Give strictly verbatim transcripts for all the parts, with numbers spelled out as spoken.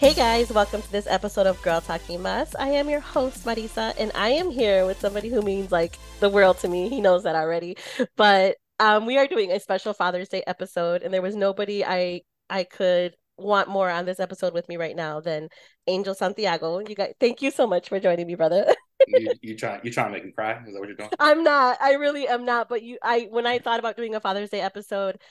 Hey guys, welcome to this episode of Girl Talking Mess. I am your host, Marisa, and I am here with somebody who means like the world to me. He knows that already. But um, we are doing a special Father's Day episode, and there was nobody I I could want more on this episode with me right now than Angel Santiago. You guys, thank you so much for joining me, brother. You you try you trying to make me cry? Is that what you're doing? I'm not. I really am not. But you, I when I thought about doing a Father's Day episode,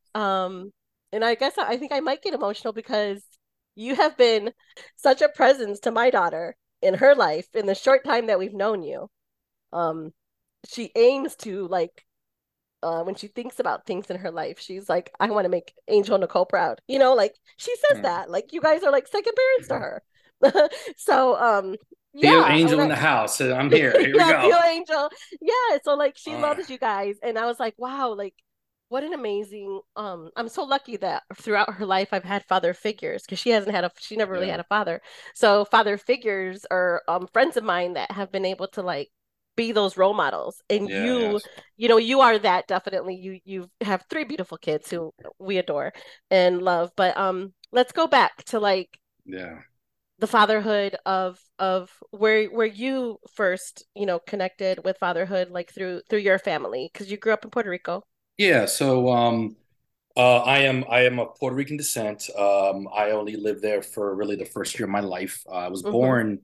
um, and I guess I, I think I might get emotional because you have been such a presence to my daughter in her life in the short time that we've known you. Um, she aims to like uh, when she thinks about things in her life, she's like, I want to make Angel Nicole proud. You know, like she says Hmm. that. Like you guys are like second parents to her. So um Theo yeah, when Angel in I the house. So I'm here. Here we yeah, go. Theo Angel. Yeah, so like she Uh, loves you guys. And I was like, wow, like what an amazing um I'm so lucky that throughout her life I've had father figures because she hasn't had a she never really yeah, had a father. So father figures are um friends of mine that have been able to like be those role models. And yeah, you, yes, you know, you are that definitely. You you have three beautiful kids who we adore and love. But um let's go back to like yeah, the fatherhood of of where where you first, you know, connected with fatherhood like through through your family because you grew up in Puerto Rico. yeah. So um, uh, I am I am of Puerto Rican descent. Um, I only lived there for really the first year of my life. Uh, I was Mm-hmm. born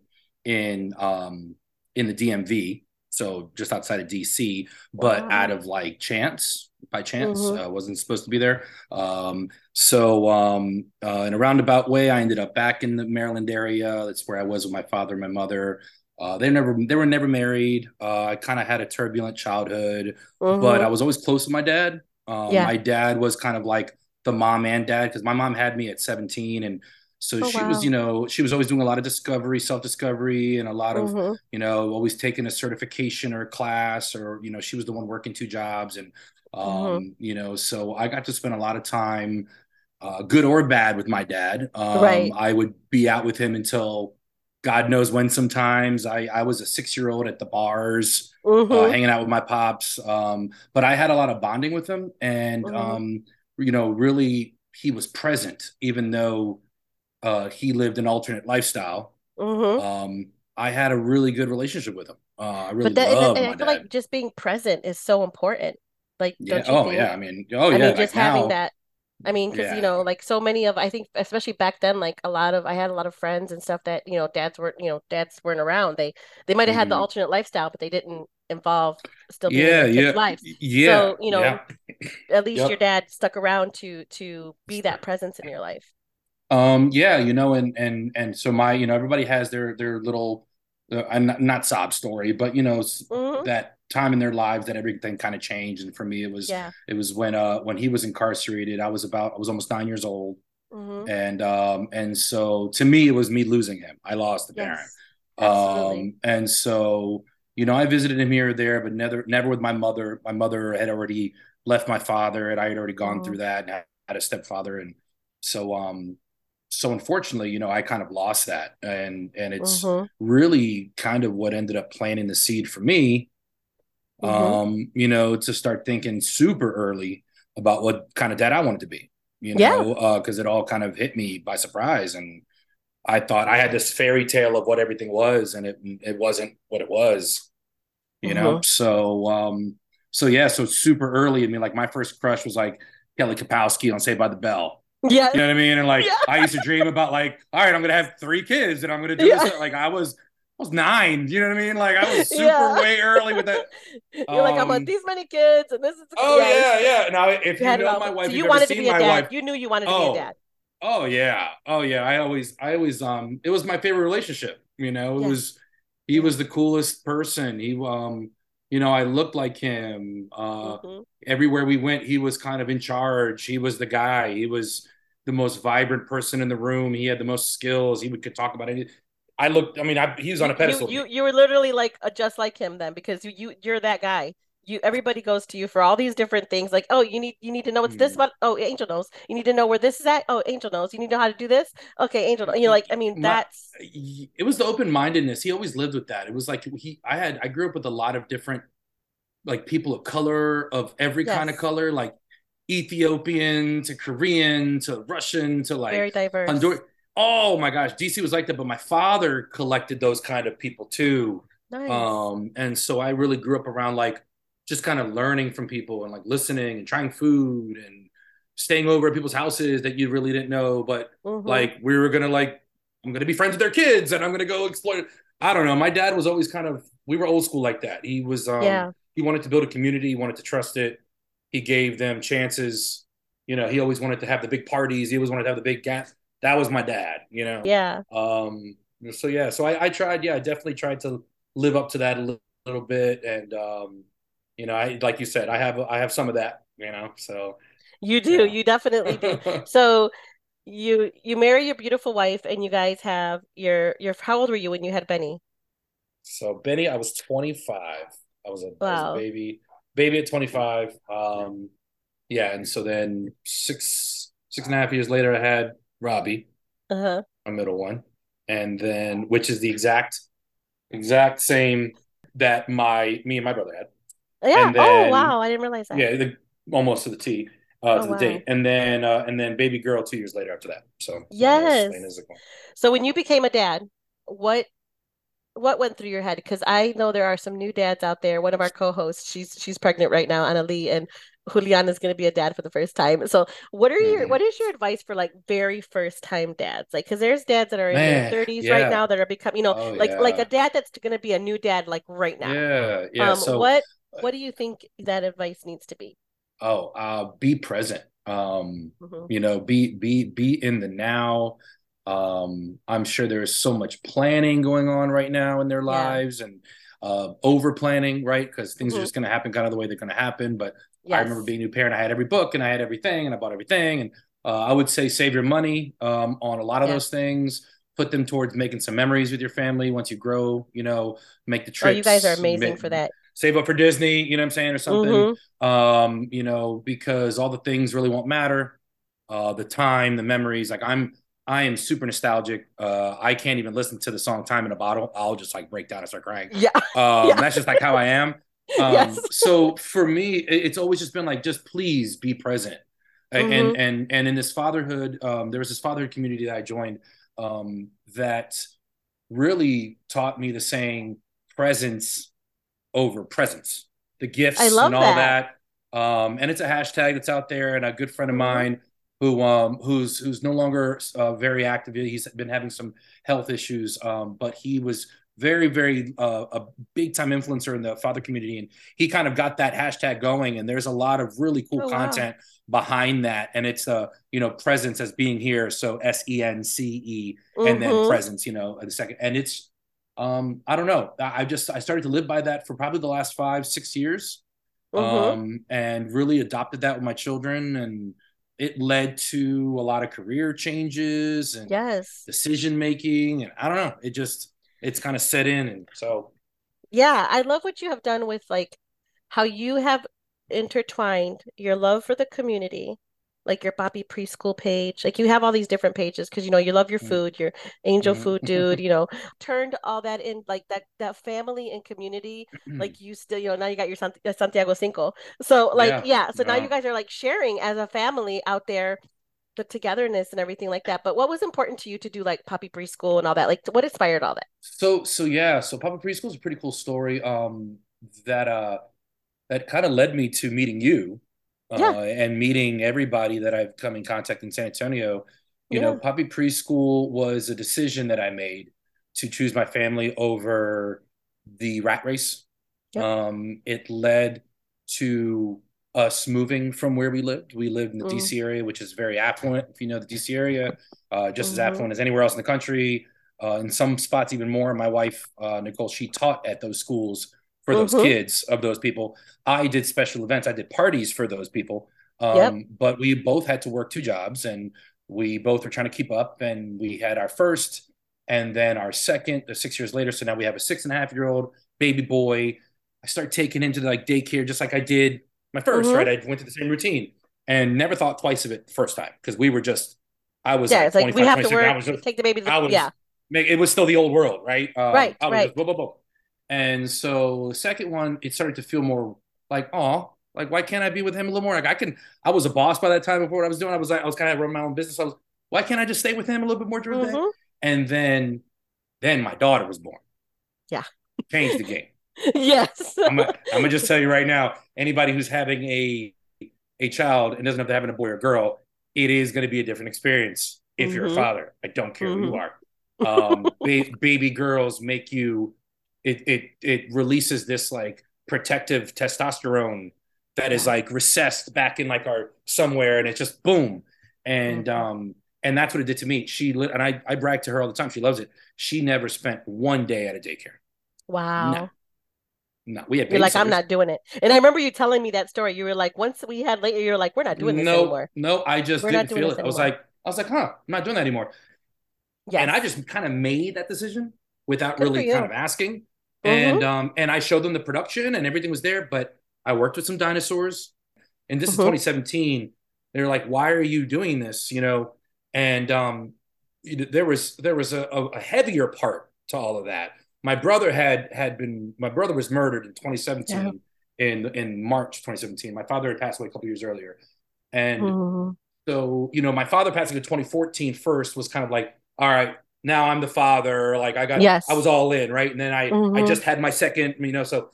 in um in the D M V, so just outside of D C, but out Wow. of like chance, by chance, Mm-hmm. uh, wasn't supposed to be there. Um, so um, uh, in a roundabout way, I ended up back in the Maryland area. That's where I was with my father and my mother. Uh, they never they were never married. Uh, I kind of had a turbulent childhood, but I Mm-hmm. was always close to my dad. Um, Yeah. my dad was kind of like the mom and dad because my mom had me at seventeen, and so Oh she was, you wow. know, she was always doing a lot of discovery, self-discovery, and a lot of, Mm-hmm. you know, always taking a certification or a class, or, you know, she was the one working two jobs. And, Mm-hmm. um, you know, so I got to spend a lot of time, uh, good or bad, with my dad. Um, Right. I would be out with him until God knows when sometimes. I, I was a six year old at the bars, uh, Mm-hmm. hanging out with my pops. Um, but I had a lot of bonding with him. And, Mm-hmm. um, you know, really, he was present, even though uh, he lived an alternate lifestyle. Mm-hmm. Um, I had a really good relationship with him. Uh, I really But that and, loved and I my feel like dad. just being present is so important. Like, Yeah. don't you Oh, yeah. think? I mean, oh, I yeah. mean, just Like having now, that. I mean, because you yeah. know, like so many of, I think, especially back then, like a lot of, I had a lot of friends and stuff that you know, dads were, you know, dads weren't around. They they might have had the Hmm. alternate lifestyle, but they didn't involve still being in Yeah. their kids' Yeah. lives. Yeah. So, you know, Yeah. at least your Yep. dad stuck around to to be that presence in your life. Um, yeah, you know, and and and so my, you know, everybody has their their little, uh, and not, not sob story, but you know, Hmm. that time in their lives that everything kind of changed. And for me, it was Yeah. it was when uh when he was incarcerated. I was about I was almost nine years old, Hmm. and um and so to me, it was me losing him. I lost a parent. Yes. Absolutely. Um, and so, you know, I visited him here or there, but never never with my mother. My mother had already left my father, and I had already gone Hmm. through that, and had a stepfather. And so um so unfortunately, you know, I kind of lost that, and and it's Hmm. really kind of what ended up planting the seed for me, Hmm. um, you know, to start thinking super early about what kind of dad I wanted to be, you Yeah. know, because uh, it all kind of hit me by surprise. And I thought I had this fairy tale of what everything was, and it it wasn't what it was, you know. Hmm. So um, so yeah, so super early. I mean, like my first crush was like Kelly Kapowski on Saved by the Bell. Yes. You know what I mean? And like Yeah. I used to dream about like, all right, I'm gonna have three kids and I'm gonna do this. Yeah. Like I was I was nine. You know what I mean? Like I was super Yeah. way early with that. You're like, I want Um, these many kids, and this is oh yeah. yeah, yeah. Now if You you had it know all. my So wife, you've you ever wanted to seen be a my dad. wife. You knew you wanted to be a Oh, dad. oh yeah. Oh yeah. I always I always um it was my favorite relationship. You know, it Yeah. was he Yeah. was the coolest person. He um, you know, I looked like him. Uh Hmm. everywhere we went, he was kind of in charge. He was the guy. He was the most vibrant person in the room. He had the most skills. He would could talk about it. I looked, I mean, I, he was on You a you pedestal to you me. you were literally like uh, just like him then because you you you're that guy. You everybody goes to you for all these different things. Like, oh, you need you need to know what's this Hmm. about. Oh, Angel knows. You need to know where this is at. Oh, Angel knows. You need to know how to do this. Okay, Angel. knows. You know, like I mean, My that's it was the open mindedness. He always lived with that. It was like he I had I grew up with a lot of different, like, people of color, of every kind of yes, color, like Ethiopian to Korean to Russian to like very diverse. Honduran. Oh my gosh, D C was like that, but my father collected those kind of people too. Nice. Um, and so I really grew up around like just kind of learning from people and like listening and trying food and staying over at people's houses that you really didn't know, but Mm-hmm. like we were gonna like I'm gonna be friends with their kids and I'm gonna go explore. I don't know. My dad was always kind of we were old school like that. He was um Yeah. he wanted to build a community, he wanted to trust it. He gave them chances. You know, he always wanted to have the big parties. He always wanted to have the big gas. That was my dad, you know. Yeah. Um, so yeah, so I, I tried, yeah, I definitely tried to live up to that a little, little bit, and um, you know, I like you said, I have I have some of that, you know. So You do. yeah. You definitely do. So you you marry your beautiful wife and you guys have your your how old were you when you had Benny? So Benny, I was twenty-five. I was a I was a Wow. baby, baby at twenty-five. Um, yeah, and so then six six and a half years later, I had Robbie, Uh-huh. my middle one, and then which is the exact exact same that my me and my brother had. Yeah. And Oh, then wow. I didn't realize that. yeah, the, almost to the T, uh, Oh, to the wow. date, and then uh, and then baby girl two years later after that. So Lena's Yes. Lena's the one. So when you became a dad, what what went through your head? Because I know there are some new dads out there. One of our co-hosts, she's she's pregnant right now, Anna Lee, and Julian is going to be a dad for the first time. So, what are your Mm-hmm. what is your advice for like very first time dads? Like, because there's dads that are in their Man, thirties right yeah, now that are becoming, you know, oh like like a yeah, dad that's going to be a new dad like right now. yeah, yeah. Um, So, what what do you think that advice needs to be? oh, uh, be present. Um, Hmm. you know, be be be in the now. Um, I'm sure there's so much planning going on right now in their Yeah. lives and uh, over planning, right? Because things are Hmm. just going to happen kind of the way they're going to happen. But I remember Yes. being a new parent. I had every book and I had everything and I bought everything. And uh, I would say save your money um, on a lot of those Yes. things. Put them towards making some memories with your family once you grow. You know, make the Oh, you guys are trips. amazing for that. Save up for Disney. You know what I'm saying, or something. Hmm. Um, you know, because all the things really won't matter. Uh, the time, the memories. Like I'm, I am super nostalgic. Uh, I can't even listen to the song "Time in a Bottle." I'll just like break down and start crying. Yeah. Um, Yeah. that's just like how I am. Yes. Um, so for me, it's always just been like, just please be present. And Hmm. and and in this fatherhood, um, there was this fatherhood community that I joined um, that really taught me the saying presence over presence, the I gifts and love all that. that. Um, and it's a hashtag that's out there. And a good friend of Hmm. mine who um, who's who's no longer uh, very active. He's been having some health issues, um, but he was very very uh, a big time influencer in the father community, and he kind of got that hashtag going. And there's a lot of really cool Oh, wow. content behind that, and it's uh you know presence as being here, so S E N C E, and then Hmm. presence, you know, the second, and it's um, I don't know. I just I started to live by that for probably the last five, six years, Hmm. um, and really adopted that with my children, and it led to a lot of career changes and Yes. decision making, and I don't know. It just it's kind of set in, and so Yeah, I love what you have done with like how you have intertwined your love for the community, like your Bobby preschool page. Like you have all these different pages because you know you love your mm, food, your angel food dude, mm, you know, turned all that in like that that family and community. Like you still, you know, now you got your Sant uh, Santiago Cinco. So like yeah, yeah, so now you no. guys are like sharing as a family out there the togetherness and everything like that. But what was important to you to do like Poppy preschool and all that? Like what inspired all that? So so yeah, so Papa Preschool is a pretty cool story. Um, that uh that kind of led me to meeting you Yeah, uh, and meeting everybody that I've come in contact in San Antonio. You know, yeah, Puppy Preschool was a decision that I made to choose my family over the rat race. yep. Um, it led to us moving from where we lived. We lived in the Mm, D C area, which is very affluent. If you know the D C area, uh, just as mm-hmm. affluent as anywhere else in the country. Uh, in some spots, even more. My wife, uh, Nicole, she taught at those schools for those Mm-hmm. kids of those people. I did special events. I did parties for those people. Yep. Um, but we both had to work two jobs and we both were trying to keep up. And we had our first and then our second, uh, six years later. So now we have a six and a half year old baby boy. I start taking into like daycare just like I did my first, Mm-hmm. right? I went through the same routine and never thought twice of it the first time because we were just, I was Yeah, like it's like we twenty-five, have to twenty-six. I work, was just, take the baby to the I yeah. was, it was still the old world, right? Um, Right, I was just, right. blah, blah, blah. And so the second one, it started to feel more like, oh, like why can't I be with him a little more? Like I can, I was a boss by that time before what I was doing. I was like, I was kind of running my own business. I was, Why can't I just stay with him a little bit more during the day? Mm-hmm. And then then my daughter was born. Yeah. Changed the game. Yes. I'm gonna I'm gonna just tell you right now, anybody who's having a a child and doesn't have to have a boy or girl, it is going to be a different experience if you're a Mm-hmm. father. I don't care who you Mm-hmm. are. Um, ba- baby girls make you. It it it releases this like protective testosterone that is Yeah. like recessed back in like our somewhere, and it's just boom, and Mm-hmm. um and that's what it did to me. She and I I brag to her all the time. She loves it. She never spent one day at a daycare. No, Wow. no. We had You're like, I'm babysitters. not doing it. And I remember you telling me that story. You were like, once we had later, you're like, we're not doing this No, anymore. no, I just We're not didn't doing feel this it. I was anymore. like, I was like, huh, I'm not doing that anymore. And I Yes. just kind of made that decision without Good for really kind you. of asking. Mm-hmm. And um, and I showed them the production and everything was there, but I worked with some dinosaurs. And this is Mm-hmm. twenty seventeen. They're like, why are you doing this? You know, and um, there was there was a, a heavier part to all of that. My brother had had been my brother was murdered in Yeah. twenty seventeen in in March twenty seventeen. My father had passed away a couple years earlier, and Mm-hmm. so, you know, my father passing in twenty fourteen first was kind of like, all right, now I'm the father. Like I got, I was Yes. all in, right? And then I, I Mm-hmm. just had my second, you know, so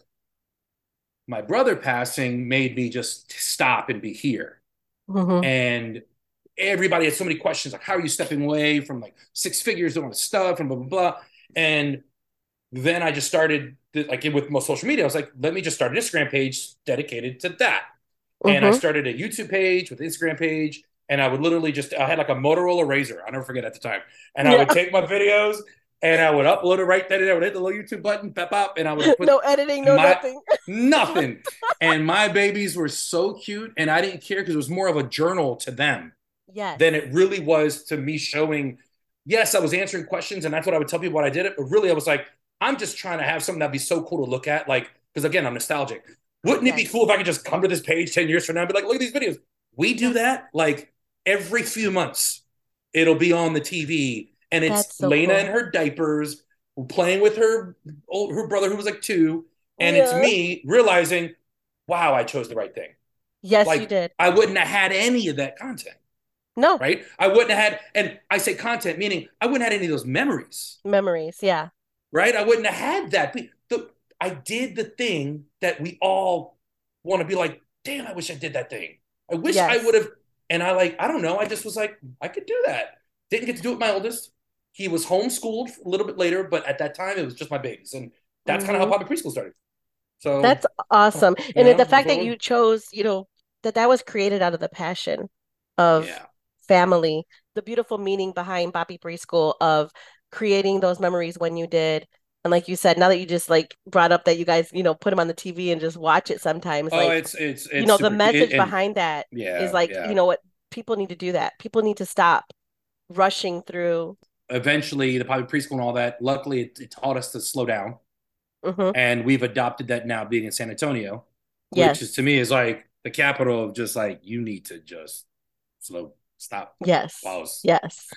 my brother passing made me just stop and be here. Mm-hmm. And everybody had so many questions, like, how are you stepping away from like six figures doing stuff and blah, blah, blah. And then I just started, like with most social media, I was like, let me just start an Instagram page dedicated to that. And I Mm-hmm. started a YouTube page with an Instagram page. And I would literally just, I had like a Motorola Razor. I'll never forget at the time. And I Yeah. would take my videos and I would upload it right then and I would hit the little YouTube button, pep up, and I would put No editing, no my nothing. nothing. And my babies were so cute. And I didn't care because it was more of a journal to them Yes. than it really was to me showing. Yes, I was answering questions, and that's what I would tell people what I did it. But really, I was like, I'm just trying to have something that'd be so cool to look at. Like, because again, I'm nostalgic. Wouldn't it be Yes. cool if I could just come to this page ten years from now and be like, look at these videos? We do Yes. that like every few months. It'll be on the T V, and it's That's so Lena in cool. her diapers playing with her old, her brother who was like two, and it's Yeah. me realizing, wow, I chose the right thing. Yes, you Like did. I wouldn't have had any of that content, No right? I wouldn't have had, and I say content meaning I wouldn't have had any of those memories, memories. Yeah. right? I wouldn't have had that. The, I did the thing that we all want to be like, damn, I wish I did that thing. I wish I would Yes. have. And I like, I don't know. I just was like, I could do that. Didn't get to do it with my oldest. He was homeschooled a little bit later, but at that time it was just my babies. And that's kind of how Mm-hmm. public preschool started. So, That's awesome. you And then the know, that's fact what that it was. you chose, you know, that that was created out of the passion of Yeah. family, the beautiful meaning behind Bobby Preschool of creating those memories when you did. And like you said, now that you just like brought up that you guys, you know, put them on the T V and just watch it sometimes, Oh, like, it's, it's, you it's know, the super cute. It, message and behind that is yeah, like, yeah. you know what, people need to do that. People need to stop rushing through. Eventually, the public preschool and all that, luckily, it, it taught us to slow down. Hmm. And we've adopted that now being in San Antonio, which is to Yes. me is like the capital of just like you need to just slow stop Yes. pause, Yes.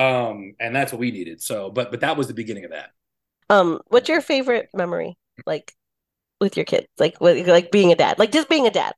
um and that's what we needed. So but but that was the beginning of that. Um, what's your favorite memory? Like with your kids, like with like being a dad, like just being a dad.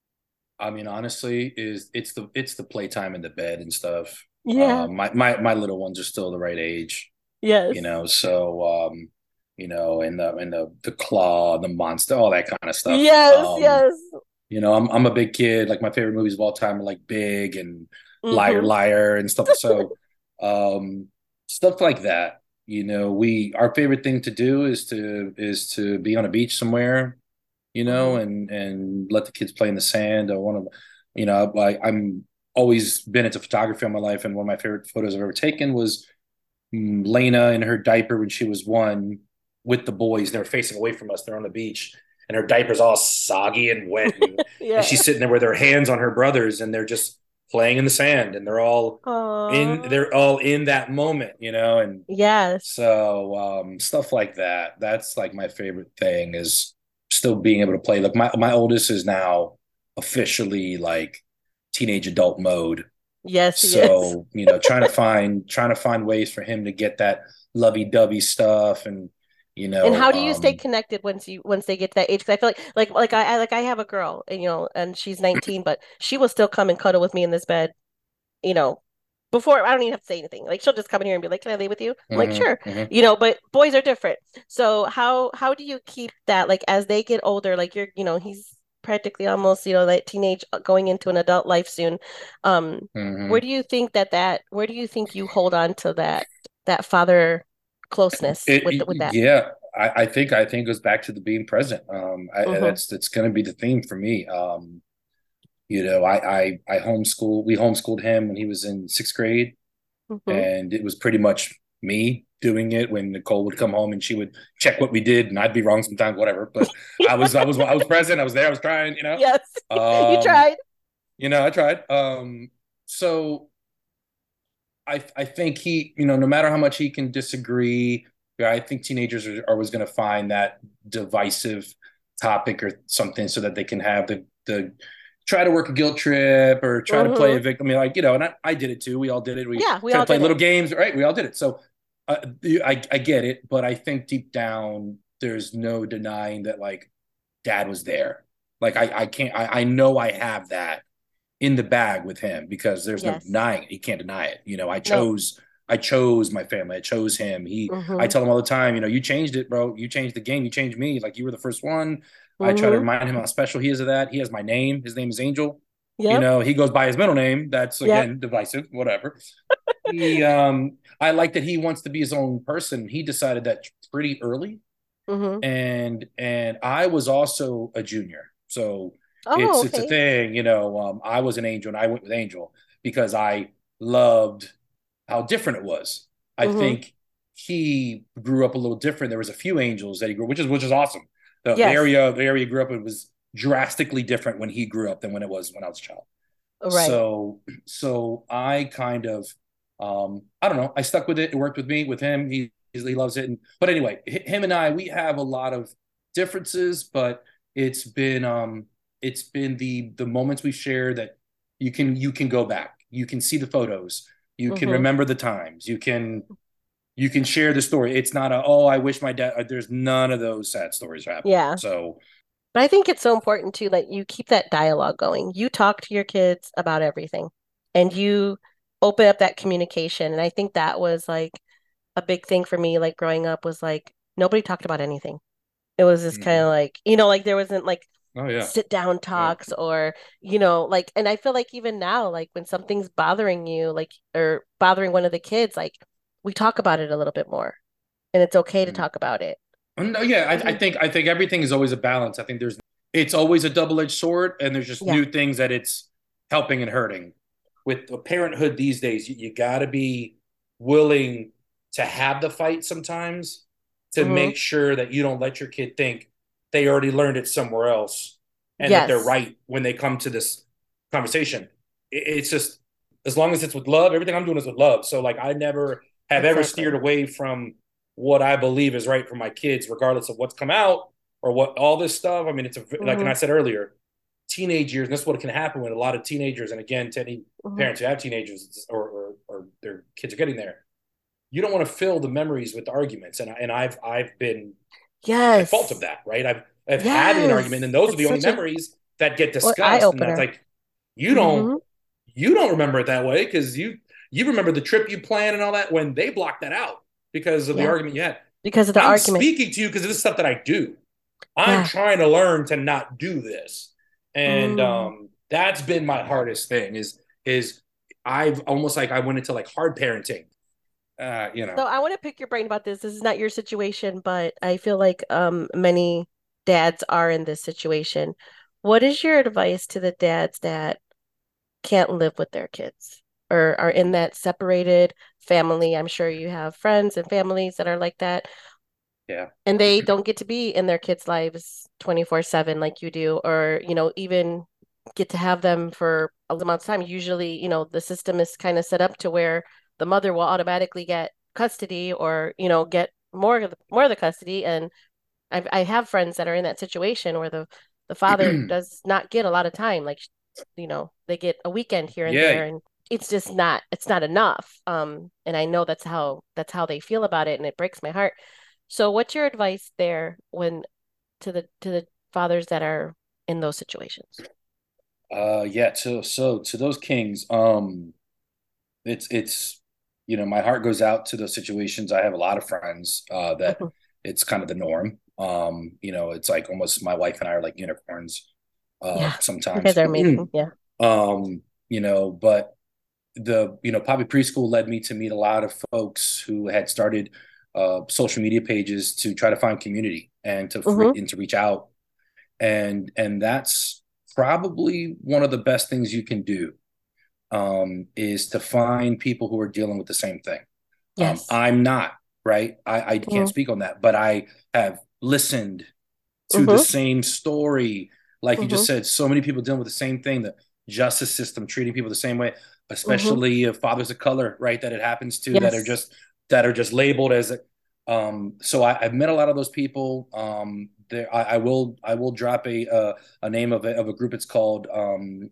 I mean, honestly, is it's the it's the playtime in the bed and stuff. Yeah. Um my my, my little ones are still the right age, Yes. you know, so um you know, and the and the the claw, the monster, all that kind of stuff. Yes. um Yes. You know, I'm I'm a big kid. Like my favorite movies of all time are like Big and Liar Mm-hmm. Liar and stuff. So um stuff like that. You know, we our favorite thing to do is to is to be on a beach somewhere, you know, Mm-hmm. and and let the kids play in the sand. Or one of you know, I, I'm always been into photography all my life, and one of my favorite photos I've ever taken was mm, Lena in her diaper when she was one with the boys. They're facing away from us. They're on the beach, and her diaper's all soggy and wet, and, and Yeah. she's sitting there with her hands on her brothers, and they're just playing in the sand, and they're all in Aww. they're all in that moment, you know, and Yes. so um, stuff like that. That's like my favorite thing is still being able to play. Like my my oldest is now officially like teenage adult mode, Yes, he is. so, you know, trying to find trying to find ways for him to get that lovey-dovey stuff and you And know, how do you stay um connected once you once they get to that age? Because I feel like like like I, I like I have a girl and you know and she's nineteen, but she will still come and cuddle with me in this bed, you know, before I don't even have to say anything. Like she'll just come in here and be like, "Can I lay with you?" I'm like, hmm "Sure." hmm You know, but boys are different. So how how do you keep that like as they get older, like you're, you know, he's practically almost, you know, like teenage uh, going into an adult life soon. Um, where hmm do you think that that where do you think you hold on to that that father closeness It, with it- with that? yeah, I, I think I think it goes back to the being present. Um, I, Mm-hmm. that's that's going to be the theme for me. Um, you know, I I I homeschool. We homeschooled him when he was in sixth grade, Mm-hmm. and it was pretty much me doing it when Nicole would come home and she would check what we did, and I'd be wrong sometimes, whatever. But I was I was I was present. I was there. I was trying. You know, Yes. You um, tried. you know, I tried. Um, so I I think he, you know, no matter how much he can disagree, yeah, I think teenagers are always going to find that divisive topic or something so that they can have the the try to work a guilt trip or try to play Mm-hmm. a victim. I mean, like, you know, and I, I did it too. We all did it. We Yeah, we try to all play did it. little games, right? We all did it. So uh, I I get it, but I think deep down there's no denying that like dad was there. Like I I can't I, I know I have that in the bag with him because there's no Yes. denying it. He can't deny it. You know, I No. chose I chose my family. I chose him. He I Mm-hmm. tell him all the time, you know, you changed it, bro. You changed the game. You changed me. Like you were the first one. I try to Mm-hmm. remind him how special he is of that. He has my name. His name is Angel. You Yep. know, he goes by his middle name. That's Yep. again divisive, whatever. He um I like that he wants to be his own person. He decided that pretty early Mm-hmm. and and I was also a junior, so Oh, it's it's a okay. thing, you know. Um, I was an Angel, and I went with Angel because I loved how different it was. I Mm-hmm. think he grew up a little different. There was a few Angels that he grew, which is which is awesome. The, the Yes. area the area he grew up in was drastically different when he grew up than when it was when I was a child. Right. So so I kind of um I don't know, I stuck with it. It worked with me, with him. He he loves it. And but anyway, him and I, we have a lot of differences, but it's been um it's been the the moments we share that you can you can go back. You can see the photos. You can Mm-hmm. remember the times. You can you can share the story. It's not a oh, I wish my dad, there's none of those sad stories happening. Yeah. So But I think it's so important too that you keep that dialogue going. You talk to your kids about everything and you open up that communication. And I think that was like a big thing for me, like growing up, was like nobody talked about anything. It was just kind of mhm. like, you know, like there wasn't like Oh yeah. sit down Yeah. talks or, you know, like, and I feel like even now, like when something's bothering you, like, or bothering one of the kids, like we talk about it a little bit more and it's okay to Mhm. talk about it. No, yeah, I, I Mhm. think I think everything is always a balance. I think there's it's always a double-edged sword, and there's just Yeah. new things that it's helping and hurting. With parenthood these days, you, you got to be willing to have the fight sometimes to Hmm. make sure that you don't let your kid think they already learned it somewhere else and that they're Yes. right when they come to this conversation. It, it's just as long as it's with love, everything I'm doing is with love. So like I never have ever steered Exactly. away from what I believe is right for my kids, regardless of what's come out or what all this stuff. I mean, it's a, like, and I Hmm. said earlier, teenage years, and that's what can happen with a lot of teenagers. And again, to any Hmm. parents who have teenagers or, or, or their kids are getting there, you don't want to fill the memories with arguments. And, and I've, I've been at fault of Yes. that, right? I've, I've had an argument Yes. and those are It's the only such a memories that get what eye discussed. And that's opener. like, you don't, Hmm. you don't remember it that way because you, you remember the trip you planned and all that when they blocked that out because of the Yeah. argument you had. Because of the I'm argument. speaking to you because this is stuff that I do. I'm Yeah. trying to learn to not do this. And Mm. um, that's been my hardest thing is is I've almost like I went into like hard parenting. Uh, you know. So I want to pick your brain about this. This is not your situation, but I feel like um many dads are in this situation. What is your advice to the dads that can't live with their kids or are in that separated family? I'm sure you have friends and families that are like that, Yeah. and they don't get to be in their kids' lives twenty-four seven like you do, or, you know, even get to have them for a little amount of time. Usually, you know, the system is kind of set up to where the mother will automatically get custody or, you know, get more of the, more of the custody. And I've, I have friends that are in that situation where the, the father does not get a lot of time. Like, you know, they get a weekend here and Yeah. there, and it's just not, it's not enough. Um, and I know that's how, that's how they feel about it, and it breaks my heart. So what's your advice there when to the to the fathers that are in those situations? Uh, yeah. So so to those kings, um, it's it's you know, my heart goes out to those situations. I have a lot of friends uh, that Mhm. it's kind of the norm. Um, you know, it's like almost my wife and I are like unicorns uh, Yeah. You guys sometimes. are amazing. Yeah. um, you know, but the you know Poppy Preschool led me to meet a lot of folks who had started uh, social media pages to try to find community and to Hmm. and to reach out, and and that's probably one of the best things you can do, um, is to find people who are dealing with the same thing. Um, Yes. I'm not, right. I, I can't Hmm. speak on that, but I have listened to the Hmm. same story. Like you just Hmm. said, so many people dealing with the same thing, the justice system treating people the same way, Hmm. especially uh, fathers of color, right? That it happens to, that are Yes. just that are just labeled as um so I, I've met a lot of those people. Um there I, I will I will drop a uh, a name of a of a group. It's called um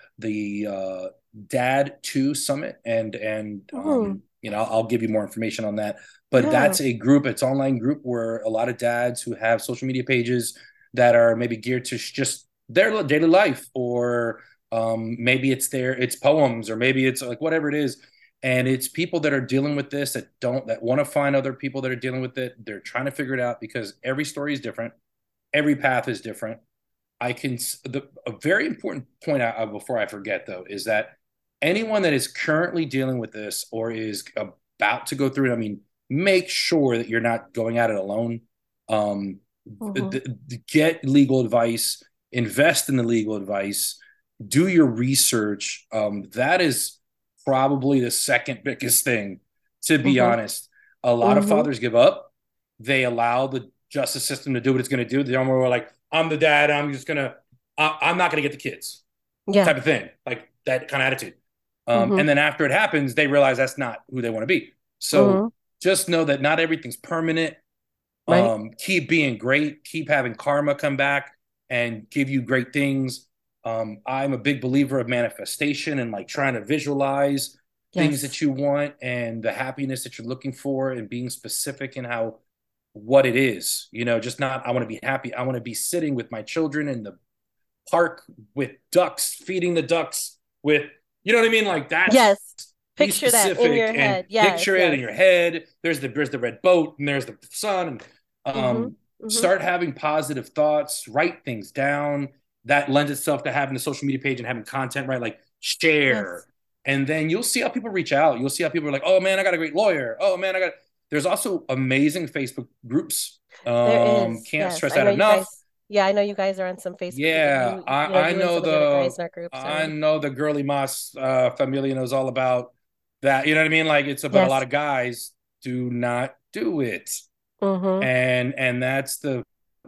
the uh Dad two Summit, and and Mm. um you know, I'll give you more information on that. But Yeah. that's a group, it's online group where a lot of dads who have social media pages that are maybe geared to just their daily life, or um maybe it's their it's poems, or maybe it's like whatever it is. And it's people that are dealing with this, that don't that want to find other people that are dealing with it. They're trying to figure it out because every story is different, every path is different. I can the a very important point out before I forget though is that anyone that is currently dealing with this or is about to go through it, I mean, make sure that you're not going at it alone. Um, Hmm. th- th- get legal advice, invest in the legal advice, do your research. Um, that is probably the second biggest thing, to be Hmm. honest. A lot of Hmm. fathers give up. They allow the justice system to do what it's going to do. They're more like, I'm the dad. I'm just gonna. I, I'm not gonna get the kids, Yeah. type of thing, like that kind of attitude. Um, Hmm. and then after it happens, they realize that's not who they want to be. So Hmm. just know that not everything's permanent. Right. Um, keep being great. Keep having karma come back and give you great things. Um, I'm a big believer of manifestation and like trying to visualize things Yes. that you want and the happiness that you're looking for, and being specific in how what it is. You know, just not I want to be happy. I want to be sitting with my children in the park with ducks, feeding the ducks with, you know what I mean? Like that's Yes. be Picture that in specific your and head. Yes. picture it in Yes. your head. There's the there's the red boat and there's the sun. And Hmm. um, Hmm. start having positive thoughts, write things down. That lends itself to having a social media page and having content, right? Like share. Yes. And then you'll see how people reach out. You'll see how people are like, oh man, I got a great lawyer. Oh man, I got. There's also amazing Facebook groups. There Um, is. can't Yes. stress I that know you enough. guys. Yeah, I know you guys are on some Facebook. Yeah, You you know, I I you and know some of the other the guys in our groups I are. know the girly moss uh, familia knows all about that. You know what I mean? Like it's but a lot Yes. of guys do not do it, Hmm. and and that's the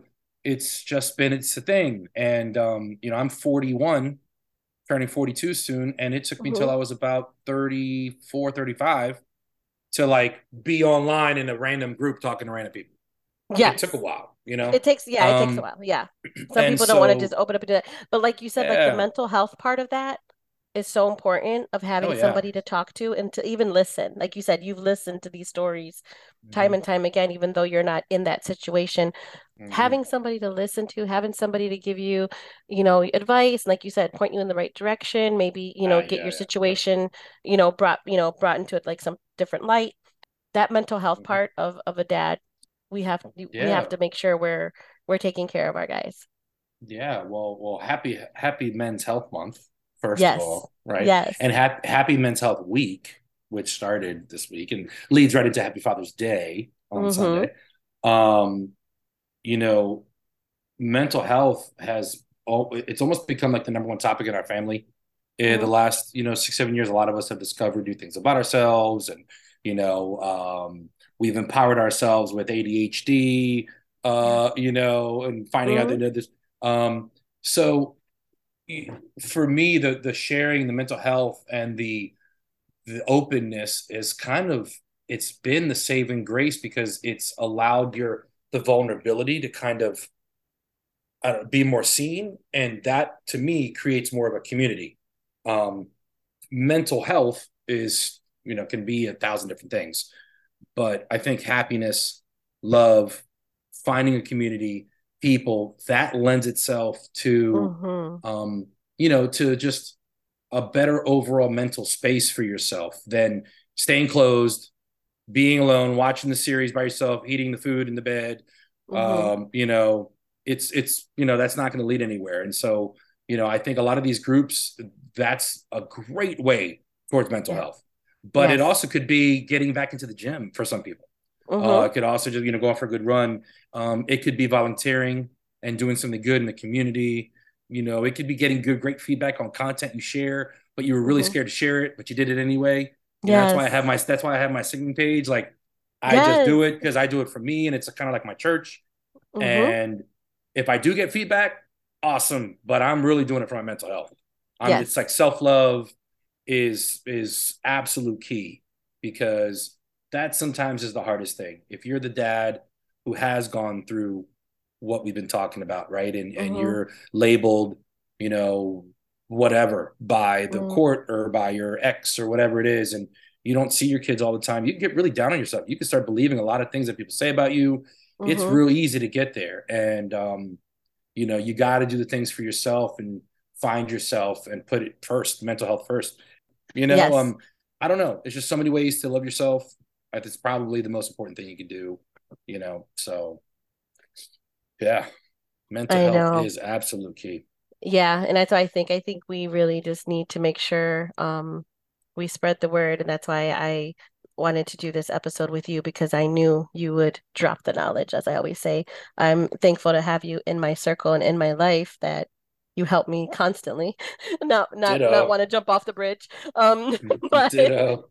it's just been it's a thing. And um, you know, I'm forty-one, turning forty-two soon, and it took me Hmm. until I was about thirty-four, thirty-five to like be online in a random group talking to random people. It took a Yes. while, you know. It takes, yeah, it takes a Um, while. Yeah. Some and people don't want to just so open up and do that. But like you said, like the yeah, mental health part of that is so important of oh having yeah. somebody to talk to and to even listen. Like you said, you've listened to these stories time Mhm. and time again, even though you're not in that situation. Mhm. Having somebody to listen to, having somebody to give you, you know, advice, and like you said, point you in the right direction, maybe, you know, Ah, get yeah, your yeah, of course. situation, you know, brought, you know, brought into it like some different light. That mental health Mhm. part of of a dad, we have we have Yeah, to make sure we're we're taking care of our guys. yeah. Well, well, happy Happy Men's Health Month, first of Yes. all, right? Yes. And happy Happy Men's Health Week, which started this week and leads right into Happy Father's Day on Mm-hmm. Sunday. Um, you know, mental health has all it's almost become like the number one topic in our family. In the Mm-hmm. last, you know, six, seven years, a lot of us have discovered new things about ourselves, and you know, um, we've empowered ourselves with A D H D, Yeah. uh, you know, and finding out Mm-hmm. that this. Um, so for me, the the sharing, the mental health, and the the openness is kind of it's been the saving grace because it's allowed your the vulnerability to kind of uh, be more seen, and that to me creates more of a community. Um, mental health is you know can be a thousand different things, but I think happiness, love, finding a community, people that lends itself to Mm-hmm. um, you know to just a better overall mental space for yourself than staying closed, being alone, watching the series by yourself, eating the food in the bed. Mm-hmm. Um, you know, it's it's you know that's not going to lead anywhere. And so, you know, I think a lot of these groups, that's a great way towards mental Yeah. health. But it Yes. also could be getting back into the gym for some people. Uh, Mm-hmm. it could also just you know go out for a good run. Um, it could be volunteering and doing something good in the community. You know, it could be getting good, great feedback on content you share, but you were really Mm-hmm. scared to share it, but you did it anyway. You know, that's why I Yes. have my that's why I have my singing page. Like I just Yes. do it because I do it for me, and it's kind of like my church. Mm-hmm. And if I do get feedback, awesome. But I'm really doing it for my mental health. I'm it's Yes. like self love is is absolute key because that sometimes is the hardest thing. If you're the dad who has gone through what we've been talking about, right? And and Mm-hmm. you're labeled, you know, whatever by the Mm-hmm. court or by your ex or whatever it is, and you don't see your kids all the time, you can get really down on yourself. You can start believing a lot of things that people say about you. It's Mm-hmm. real easy to get there. And um, you know, you got to do the things for yourself and find yourself and put it first, mental health first. You know, Yes. um, I don't know. There's just so many ways to love yourself. It's probably the most important thing you can do, you know. So yeah, mental I health know. is absolute key. Yeah, and that's why I think I think we really just need to make sure um we spread the word, and that's why I wanted to do this episode with you because I knew you would drop the knowledge, as I always say. I'm thankful to have you in my circle and in my life that you help me constantly. Not not not Ditto. want to jump off the bridge. Um, but Ditto.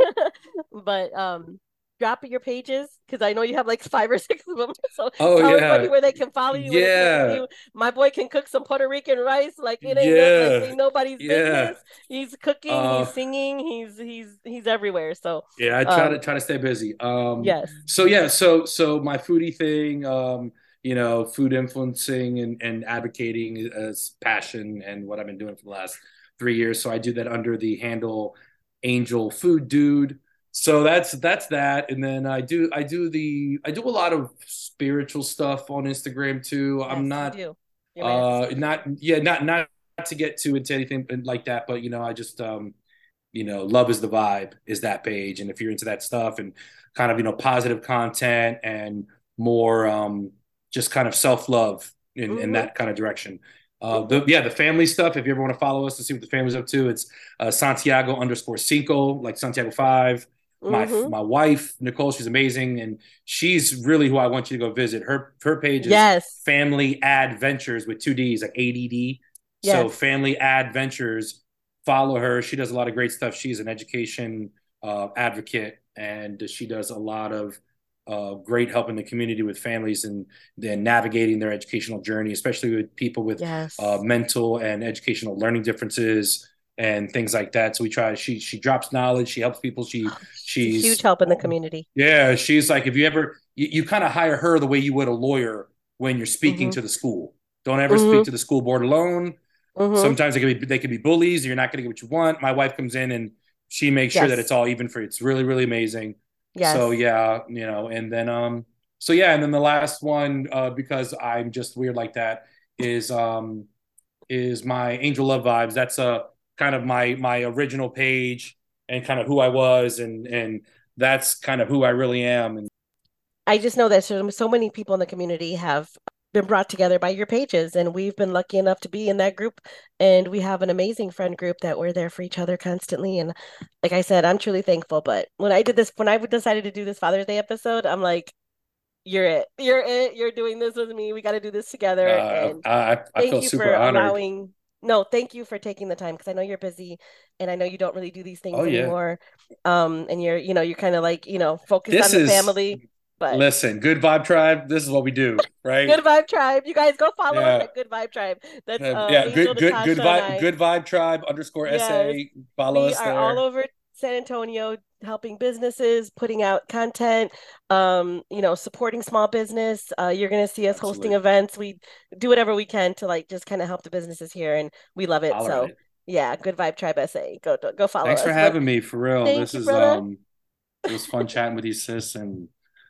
but um drop your pages because I know you have like five or six of them. So Oh tell everybody yeah. where they can follow you, where they connect with Yeah. you. My boy can cook some Puerto Rican rice like it ain't no, like Yeah. ain't nobody's Yeah. business. He's cooking, Uh he's singing, he's he's he's everywhere. So yeah, I try to um try to stay busy. Um yes. so yeah, so so my foodie thing, um, you know, food influencing and, and advocating as passion and what I've been doing for the last three years. So I do that under the handle Angel Food Dude. So that's that's that. And then I do I do the I do a lot of spiritual stuff on Instagram too. I'm Yes, you not do. You're my uh sister not too. yeah, not not to get too into anything like that, but you know, I just um you know, love is the vibe is that page. And if you're into that stuff and kind of, you know, positive content and more um, just kind of self love in, in Mm-hmm. that kind of direction. Uh, Mm-hmm. the, yeah, the family stuff. If you ever want to follow us to see what the family's up to, it's uh, Santiago underscore Cinco, like Santiago five. My Mm-hmm. my wife Nicole, she's amazing, and she's really who I want you to go visit. Her her page is Yes. Family Adventures with two D's, like A D D. So Yes. Family Adventures, follow her. She does a lot of great stuff. She's an education uh, advocate, and she does a lot of uh, great help in the community with families and then navigating their educational journey, especially with people with uh, Yes. mental and educational learning differences and things like that. So we try. She she drops knowledge. She helps people. She She's a huge she's help in the community. yeah. She's like if you ever you, you kind of hire her the way you would a lawyer when you're speaking Mm-hmm. to the school. Don't ever speak Mm-hmm. to the school board alone. Mm-hmm. Sometimes they can be they can be bullies. You're not going to get what you want. My wife comes in and she makes sure that it's Yes. all even for you. It's really really amazing. So Yes. yeah, you know, and then um, so yeah, and then the last one uh, because I'm just weird like that is um is my Angel Love Vibes. That's a kind of my my original page and kind of who I was and and that's kind of who I really am. And I just know that so, so many people in the community have been brought together by your pages, and we've been lucky enough to be in that group. And we have an amazing friend group that we're there for each other constantly. And like I said, I'm truly thankful. But when I did this, when I decided to do this Father's Day episode, I'm like, you're it. You're it. You're doing this with me. We got to do this together. uh, And I I thank feel you super for honored. allowing, no, thank you for taking the time because I know you're busy and I know you don't really do these Oh things yeah, anymore. Um, and you're, you know, you're kind of like, you know, focused this on the is family. But listen, good vibe tribe. This is what we do, right? Good Vibe Tribe. You guys go follow us Yeah. at Good Vibe Tribe. That's Uh, uh yeah, Angel, good, good, good Natasha, and vibe, I. good vibe tribe underscore Yes. sa. Follow We us are all there. over San Antonio helping businesses, putting out content, um, you know, supporting small business. Uh, you're gonna see us hosting Absolutely. events. We do whatever we can to like just kind of help the businesses here and we love it. Holler at So it. yeah, Good Vibe Tribe S A. Go go follow Thanks for us. But having me for real. thank This you, is brother. um, it was fun chatting with you, sis, and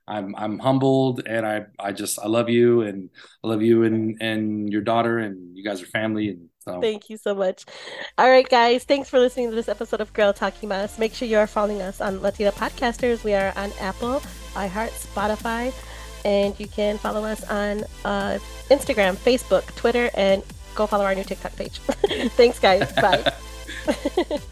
I'm I'm humbled, and I I just I love you, and I love you and and your daughter, and you guys are family, and so. Thank you so much. All right, guys. Thanks for listening to this episode of Girl Talking Mas. Make sure you are following us on Latina Podcasters. We are on Apple, iHeart, Spotify, and you can follow us on uh, Instagram, Facebook, Twitter, and go follow our new TikTok page. Thanks, guys. Bye.